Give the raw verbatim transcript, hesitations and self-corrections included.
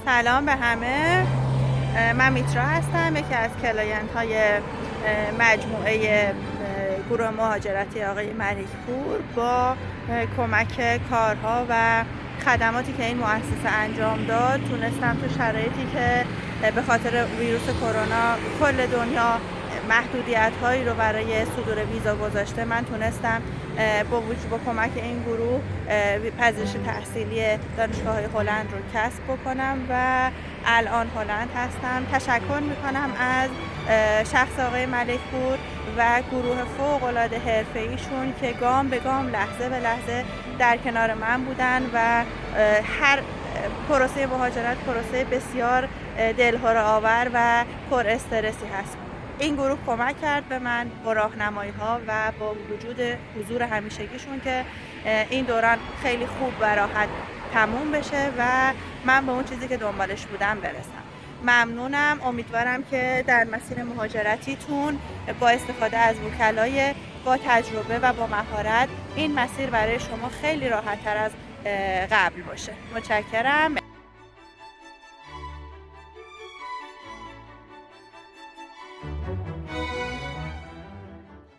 سلام به همه. من میترا هستم، یکی از کلاینت های مجموعه گروه مهاجرتی آقای ملکپور. با کمک کارها و خدماتی که این مؤسسه انجام داد تونستم تو شرایطی که به خاطر ویروس کرونا کل دنیا محدودیت هایی رو برای صدور ویزا گذاشته، من تونستم با وجود با کمک این گروه پذیرش تحصیلی دانشگاه هلند رو کسب بکنم و الان هلند هستم. تشکر میکنم از شخص آقای ملکپور و گروه فوق العاده حرفه‌ایشون که گام به گام لحظه به لحظه در کنار من بودن و هر پروسه مهاجرت پروسه بسیار دلهره آور و پر استرسی هست. این گروه کمک کرد به من با راهنمایی ها و با وجود حضور همیشگیشون که این دوران خیلی خوب و راحت تموم بشه و من به اون چیزی که دنبالش بودم برسم. ممنونم. امیدوارم که در مسیر مهاجرتیتون با استفاده از وکلای با تجربه و با مهارت این مسیر برای شما خیلی راحت تر از قبل باشه. متشکرم.